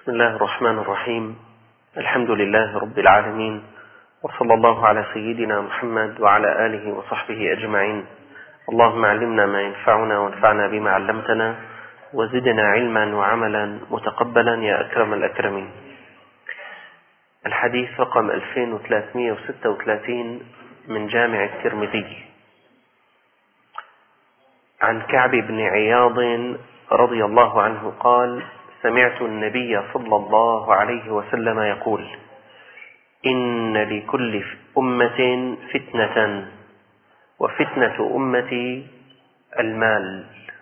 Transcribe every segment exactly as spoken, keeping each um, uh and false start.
بسم الله الرحمن الرحيم. الحمد لله رب العالمين، وصلى الله على سيدنا محمد وعلى آله وصحبه أجمعين. اللهم علمنا ما ينفعنا وانفعنا بما علمتنا وزدنا علما وعملا متقبلا يا أكرم الأكرمين. الحديث رقم ألفين وثلاثمائة وستة وثلاثين من جامع الترمذي، عن كعب بن عياض رضي الله عنه قال: سمعت النبي صلى الله عليه وسلم يقول: إن لكل أمة فتنة وفتنة أمتي المال.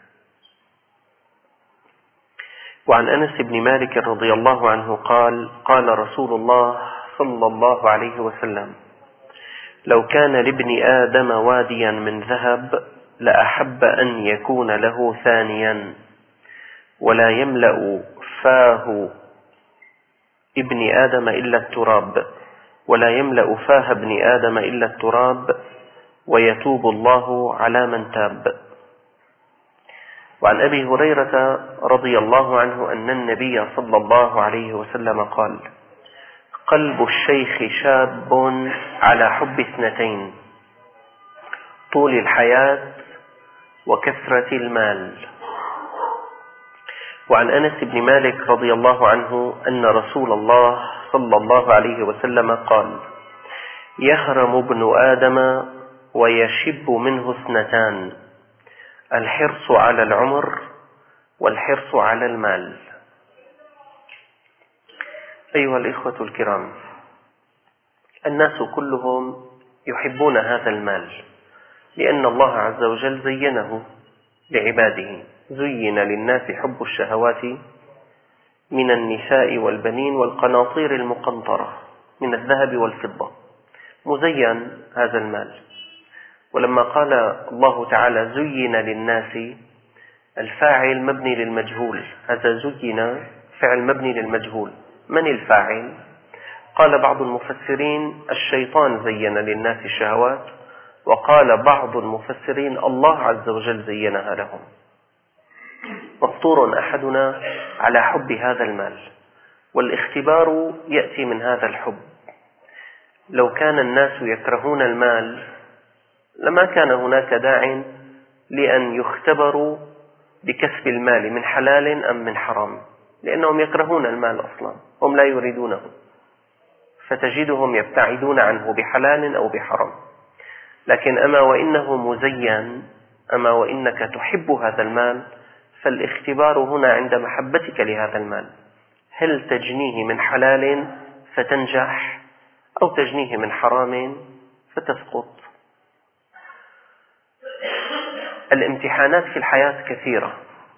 وعن أنس بن مالك رضي الله عنه قال: قال رسول الله صلى الله عليه وسلم: لو كان لابن آدم واديا من ذهب لأحب أن يكون له ثانيا، ولا يملأ فاه ابن آدم إلا التراب ولا يملأ فاه ابن آدم إلا التراب ويتوب الله على من تاب. وعن أبي هريرة رضي الله عنه أن النبي صلى الله عليه وسلم قال: قلب الشيخ شاب على حب اثنتين: طول الحياة وكثرة المال. وعن أنس بن مالك رضي الله عنه أن رسول الله صلى الله عليه وسلم قال: يهرم ابن آدم ويشب منه اثنتان: الحرص على العمر والحرص على المال. أيها الإخوة الكرام، الناس كلهم يحبون هذا المال، لأن الله عز وجل زينه لعباده. زين للناس حب الشهوات من النساء والبنين والقناطير المقنطرة من الذهب والفضة، مزين هذا المال. ولما قال الله تعالى زين للناس، الفاعل مبني للمجهول، هذا زين فعل مبني للمجهول. من الفاعل؟ قال بعض المفسرين الشيطان زين للناس الشهوات، وقال بعض المفسرين الله عز وجل زينها لهم. مفطور أحدنا على حب هذا المال، والاختبار يأتي من هذا الحب. لو كان الناس يكرهون المال لما كان هناك داع لأن يختبروا بكسب المال من حلال أم من حرام، لأنهم يكرهون المال أصلا، هم لا يريدونه، فتجدهم يبتعدون عنه بحلال أو بحرام. لكن أما وإنه مزين، أما وإنك تحب هذا المال، فالاختبار هنا عند محبتك لهذا المال، هل تجنيه من حلال فتنجح أو تجنيه من حرام فتسقط. الامتحانات في الحياة كثيرة،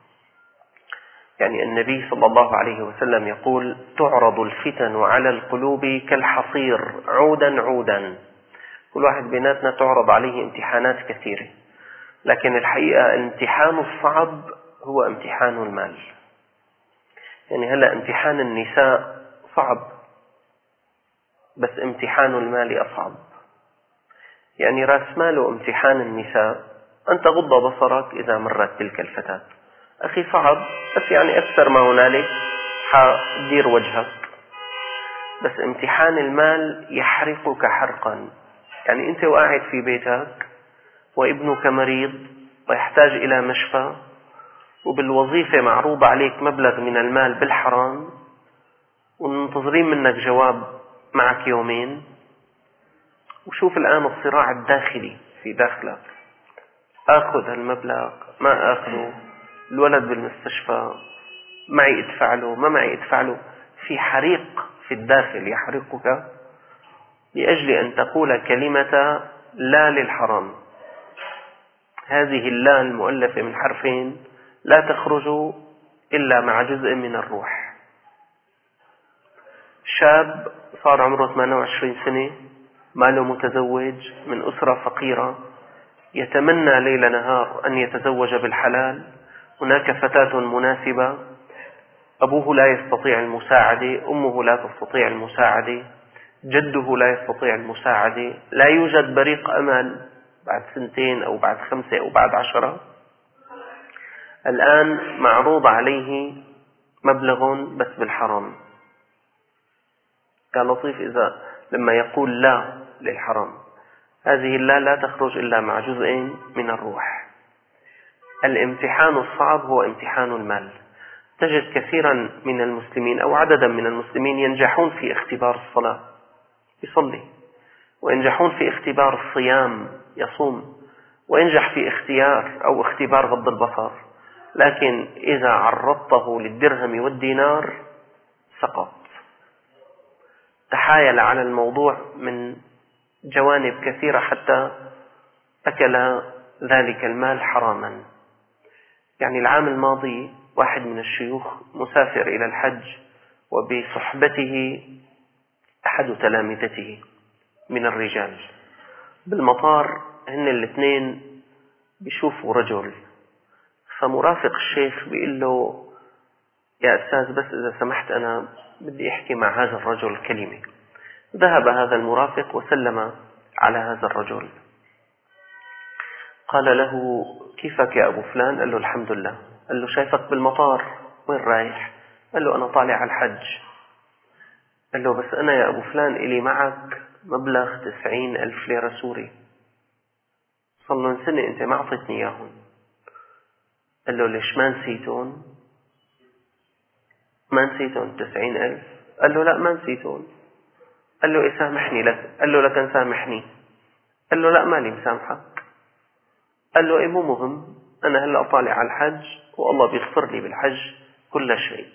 يعني النبي صلى الله عليه وسلم يقول: تعرض الفتن على القلوب كالحصير عودا عودا. كل واحد بيناتنا تعرض عليه امتحانات كثيرة، لكن الحقيقة الامتحان الصعب هو امتحان المال. يعني هلأ امتحان النساء صعب، بس امتحان المال أصعب. يعني راس مال امتحان النساء أن تغض بصرك إذا مرت تلك الفتاة، أخي صعب، بس يعني أكثر ما هنالك حدير وجهك. بس امتحان المال يحرقك حرقا. يعني أنت وقاعد في بيتك وابنك مريض ويحتاج إلى مشفى، وبالوظيفة معروض عليك مبلغ من المال بالحرام، ومنتظرين منك جواب معك يومين. وشوف الآن الصراع الداخلي في داخلك: آخذ المبلغ ما آخذه، الولد بالمستشفى معي ادفع له ما معي ادفع له. في حريق في الداخل يحرقك لأجل أن تقول كلمة لا للحرام. هذه اللا المؤلفة من حرفين لا تخرج إلا مع جزء من الروح. شاب صار عمره ثمانية وعشرين سنة، ماله متزوج من أسرة فقيرة، يتمنى ليل نهار أن يتزوج بالحلال. هناك فتاة مناسبة، أبوه لا يستطيع المساعدة، أمه لا تستطيع المساعدة، جده لا يستطيع المساعدة، لا يوجد بريق أمل بعد سنتين أو بعد خمسة أو بعد عشرة. الآن معروض عليه مبلغ بس بالحرام. كان لطيف إذا لما يقول لا للحرام، هذه اللا لا تخرج إلا مع جزء من الروح. الامتحان الصعب هو امتحان المال. تجد كثيرا من المسلمين أو عددا من المسلمين ينجحون في اختبار الصلاة يصلي، وينجحون في اختبار الصيام يصوم، وينجح في اختيار أو اختبار غض البصر، لكن إذا عرضته للدرهم والدينار سقط. تحايل على الموضوع من جوانب كثيرة حتى أكل ذلك المال حراما. يعني العام الماضي واحد من الشيوخ مسافر إلى الحج، وبصحبته أحد تلامذته من الرجال. بالمطار هن الاثنين بيشوفوا رجل، فمرافق الشيخ بيقول له يا أستاذ بس إذا سمحت أنا بدي أحكي مع هذا الرجل كلمة. ذهب هذا المرافق وسلم على هذا الرجل، قال له كيفك يا أبو فلان؟ قال له الحمد لله. قال له شايفك بالمطار، وين رايح؟ قال له أنا طالع على الحج. قال له بس أنا يا أبو فلان إلي معك مبلغ تسعين ألف ليرة سوري، صار له سنة أنت ما أعطيتني إياهم. قال له ليش ما نسيتون؟ ما نسيتون تسعين ألف؟ قال له لا ما نسيتون. قال له إيه سامحني لك؟ قال له لكن سامحني. قال له لا مالي مسامحك. قال له إيه مو مهم، أنا هلأ طالع على الحج والله بيغفر لي بالحج كل شيء.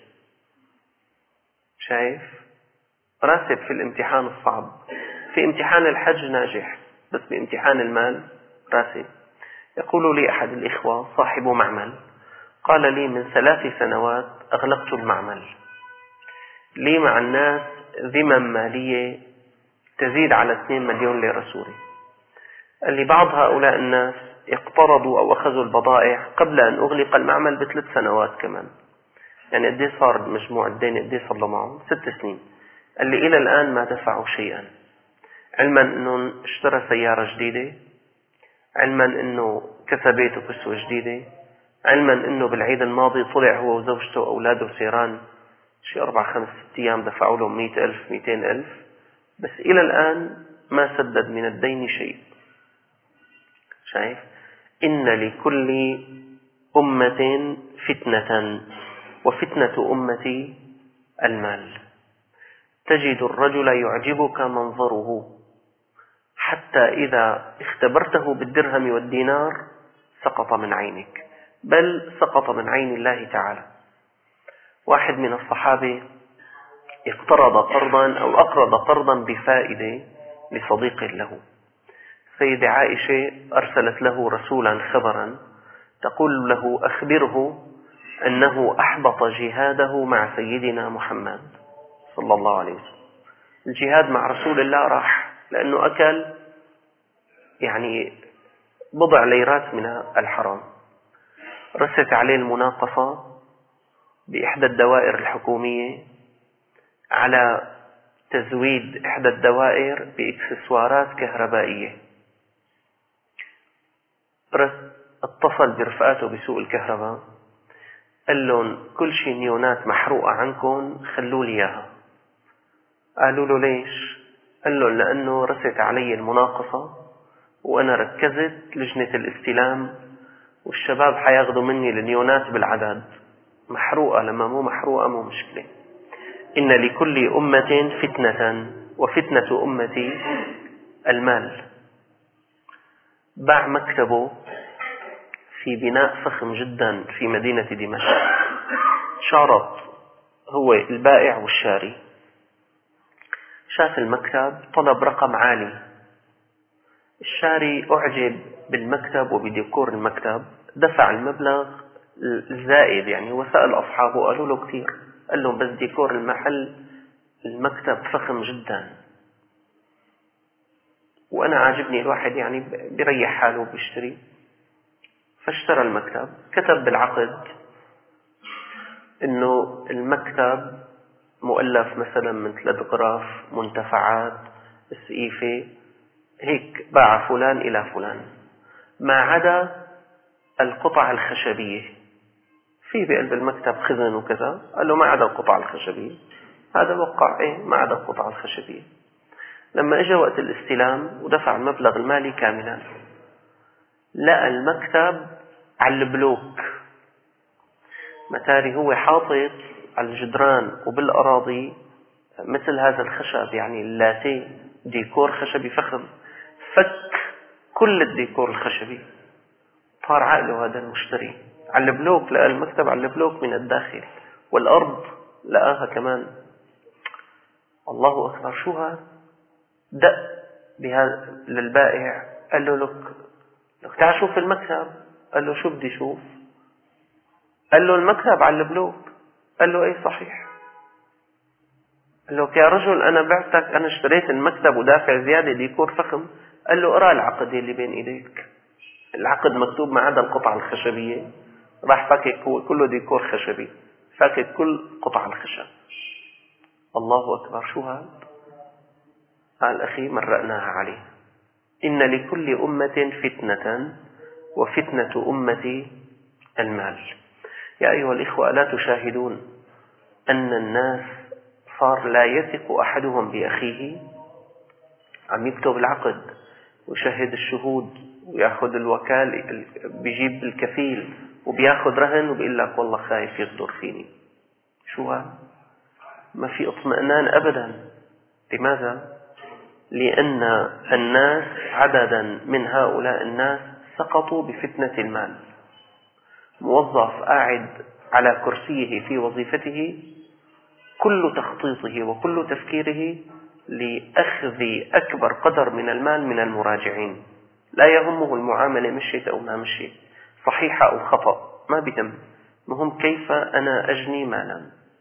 شايف؟ راسب في الامتحان الصعب. في امتحان الحج ناجح، بس بامتحان المال راسب. يقول لي أحد الإخوة صاحب معمل، قال لي من ثلاث سنوات أغلقت المعمل، لي مع الناس ذمم مالية تزيد على اثنين مليون ليرة سوري. قال لي بعض هؤلاء الناس اقترضوا أو أخذوا البضائع قبل أن أغلق المعمل بثلاث سنوات كمان. يعني قد ايه صار مجموع الدين؟ قد ايه صار له معهم؟ ست سنين. قال لي إلى الآن ما دفعوا شيئا، علما أنه اشترى سيارة جديدة، علما أنه كسى بيته كسوة جديدة، علما أنه بالعيد الماضي طلع هو وزوجته وأولاده سيران شي أربع خمس ست أيام دفعوا لهم مئة ألف مئتين ألف، بس إلى الآن ما سدد من الدين شيء. شايف؟ إن لكل أمة فتنة وفتنة أمتي المال. تجد الرجل يعجبك منظره حتى إذا اختبرته بالدرهم والدينار سقط من عينك، بل سقط من عين الله تعالى. واحد من الصحابة اقترض قرضا أو أقرض قرضا بفائدة لصديق له. سيدة عائشة أرسلت له رسولا خبرا تقول له أخبره أنه أحبط جهاده مع سيدنا محمد صلى الله عليه وسلم. الجهاد مع رسول الله راح لأنه أكل يعني بضع ليرات من الحرام. رست عليه المناقصة بإحدى الدوائر الحكومية على تزويد إحدى الدوائر بإكسسوارات كهربائية. اتصل برفقاته بسوق الكهرباء، قال لهم كل شيء نيونات محروقة عنكم خلوا لي إياها. قالوا له ليش؟ قال لهم لأنه رست علي المناقصة وأنا ركزت لجنة الاستلام والشباب حياخذوا مني النيونات بالعدد، محروقة لما مو محروقة مو مشكلة. إن لكل أمة فتنة وفتنة أمتي المال. باع مكتبه في بناء فخم جدا في مدينة دمشق، شارط هو البائع والشاري، شاف المكتب طلب رقم عالي، الشاري أعجب بالمكتب وبديكور المكتب، دفع المبلغ الزائد. يعني هو سأل أصحابه قالوا له كثير، قال لهم بس ديكور المحل المكتب فخم جدا وأنا عاجبني الواحد يعني بيريح حاله وبيشتري. فاشترى المكتب، كتب بالعقد إنه المكتب مؤلف مثلا من ثلاث غراف منتفعات سقيفة هيك، باع فلان إلى فلان، ما عدا القطع الخشبية في بقلب المكتب خزن وكذا. قال له ما عدا القطع الخشبية. هذا وقع ايه ما عدا القطع الخشبية. لما اجى وقت الاستلام ودفع المبلغ المالي كاملا، لقى المكتب على البلوك، متاري هو حاطط على الجدران وبالأراضي مثل هذا الخشب، يعني اللاتيه ديكور خشبي فخم، فك كل الديكور الخشبي. طار عقله هذا المشتري. على البلوك لقى المكتب على البلوك من الداخل، والأرض لقاها كمان. الله أكبر، شو هذا؟ دق بهذا للبائع، قال له لك لك تعال شوف المكتب. قال له شو بدي شوف؟ قال له المكتب على البلوك. قال له ايه صحيح. قال له يا رجل انا بعتك، انا اشتريت المكتب ودافع زيادة ديكور فخم. قال له اقرأ العقد اللي بين ايديك، العقد مكتوب ما عدا القطع الخشبية. راح فكك، هو كله ديكور خشبي، فكك كل قطع الخشب. الله أكبر، شو هذا؟ قال أخي مرقناها عليه. إن لكل أمة فتنة وفتنة أمتي المال. يا أيها الإخوة، ألا تشاهدون أن الناس صار لا يثق أحدهم بأخيه؟ عم يكتب العقد ويشهد الشهود ويأخذ الوكالة، بيجيب الكفيل وبيأخذ رهن وبيقول لك والله خايف يغدر فيني. شو هذا؟ ما في اطمئنان أبدا. لماذا؟ لأن الناس عددا من هؤلاء الناس سقطوا بفتنة المال. موظف قاعد على كرسيه في وظيفته، كل تخطيطه وكل تفكيره لأخذ أكبر قدر من المال من المراجعين. لا يهمه المعاملة مشيت أو ما مشيت، صحيحة أو خطأ، ما بهم، مهم كيف أنا أجني مالا.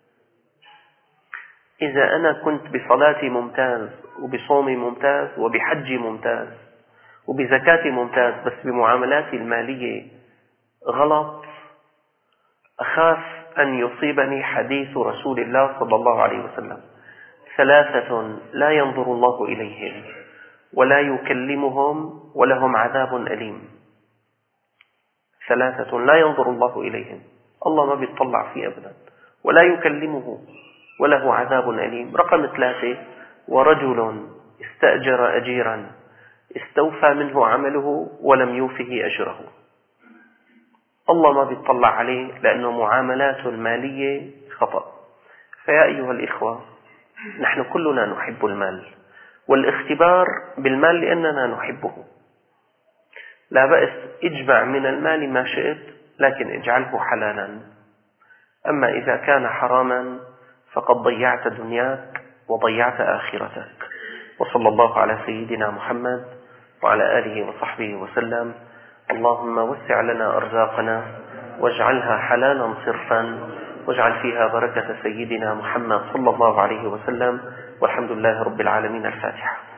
إذا أنا كنت بصلاتي ممتاز وبصومي ممتاز وبحجي ممتاز وبزكاتي ممتاز، بس بمعاملاتي المالية غلط، أخاف أن يصيبني حديث رسول الله صلى الله عليه وسلم: ثلاثة لا ينظر الله إليهم ولا يكلمهم ولهم عذاب أليم. ثلاثة لا ينظر الله إليهم، الله ما بيطلع فيه أبدا، ولا يكلمه وله عذاب أليم. رقم ثلاثة: ورجل استأجر أجيرا استوفى منه عمله ولم يوفه أجره. الله ما بيطلع عليه لأنه معاملاته المالية خطأ. فيا أيها الإخوة، نحن كلنا نحب المال، والاختبار بالمال لأننا نحبه. لا بأس، اجمع من المال ما شئت، لكن اجعله حلالا. أما إذا كان حراما فقد ضيعت دنياك وضيعت آخرتك. وصلى الله على سيدنا محمد وعلى آله وصحبه وسلم. اللهم وسع لنا أرزاقنا واجعلها حلالا صرفا، واجعل فيها بركة سيدنا محمد صلى الله عليه وسلم. والحمد لله رب العالمين. الفاتحة.